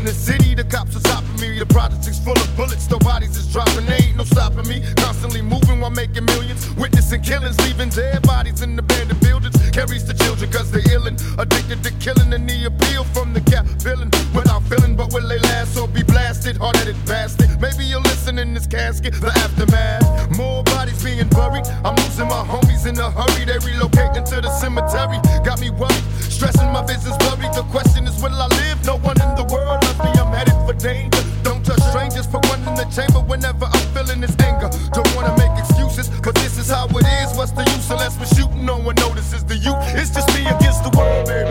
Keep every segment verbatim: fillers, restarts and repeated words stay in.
the city, the cops are stopping me. The project is full of bullets, the bodies is dropping. They ain't no stopping me. Constantly moving while making millions. Witnessing killings, leaving dead bodies in abandoned buildings. Carries the children cause they're illin'. Addicted to killing and the appeal from the cap villain. Without feeling, but will they last or be blasted? Hard-headed bastard. Maybe you'll listen in this casket, the aftermath. More bodies being buried. I'm losing my homies in a hurry. They relocating to the cemetery. Got me worried, stressing my business blurry. The question is, will I live? No one in the world loves me. I'm headed for danger. Don't touch strangers. For one in the chamber whenever I'm feeling this anger. Don't wanna make excuses, but this is how it is. What's the use unless we're shooting? No one notices the youth. It's just me against the world, baby.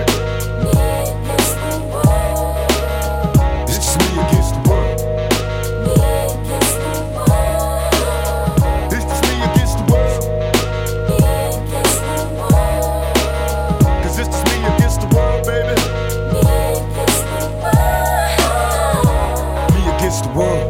It's just me against the world. It's just me against the world. Cause it's just me against the world, baby. Me against the world.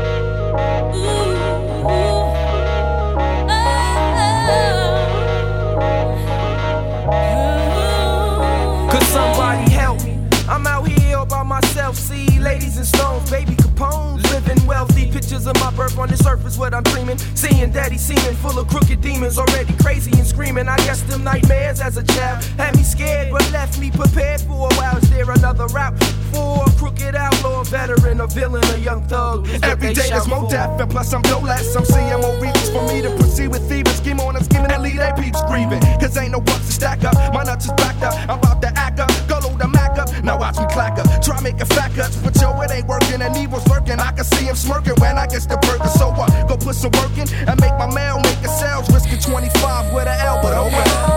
Somebody help me, I'm out here all by myself. See ladies and stones, baby Capone's, living wealthy. Pictures of my birth on this earth is what I'm dreaming. Seeing daddy seeming full of crooked demons, already crazy and screaming. I guess them nightmares as a child had me scared, but left me prepared for a while. Is there another route for a crooked outlaw, veteran, a villain, a young thug? Every day there's more death, and plus I'm no less. I'm seeing more reasons for me to proceed with thieving. Scheme on and scheming and lead they peeps grieving. Cause ain't no bucks to stack up, my nuts is backed up. I'm about to act up, go load the Mac up. Now watch me clack up, try making fat cuts, but yo, it ain't working and evil's lurking. I can see him smirking when I get the burger. So what? Go put some work in and make my mail, make a sales. Risking twenty-five with an L, but oh well.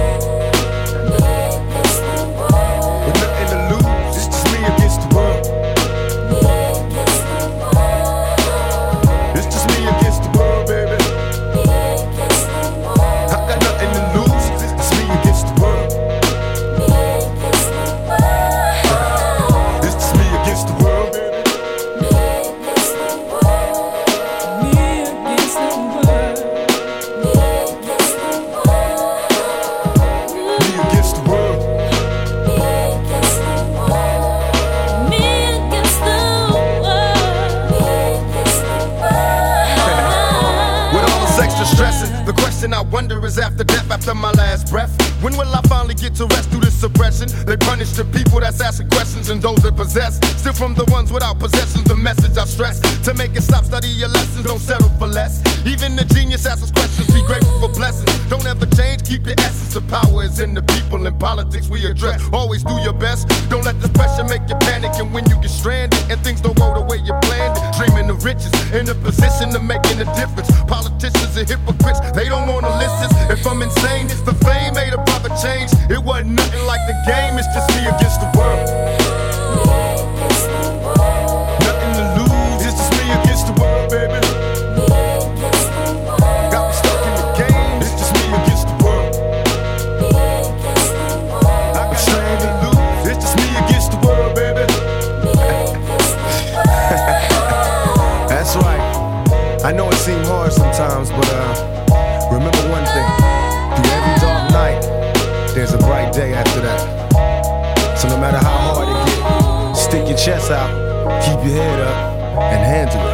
With nothing to lose, it's just me against the world. It's just me against the world, baby. I got nothing to lose, it's just me against the world. It's just me against the world, baby. The question I wonder is after death, after my last breath, when will I finally get to rest through this suppression? They punish the people that's asking questions and those that possess. Still from the ones without possessions, the message I stress. To make it stop, study your lessons, don't settle for less. Even the genius asks questions, be grateful for blessings. Don't ever change, keep your essence. The power is in the people, in politics we address. Always do your best, don't let this pressure make you panic. And when you get stranded and things don't go the way you planned it, dreaming of riches, in a position of making a difference. Politicians are hypocrites, they don't wanna listen. If I'm insane, it's the fame made a brother change. It wasn't nothing like the game, it's just me against the world. Nothing to lose, it's just me against the world, baby. Got me stuck in the game, it's just me against the world. I got nothing to lose, it's just me against the world, baby. That's right. I know it seems hard sometimes, but uh, remember one thing. Through every dark night, there's a bright day after that. So no matter how hard it gets, stick your chest out, keep your head up, and handle it.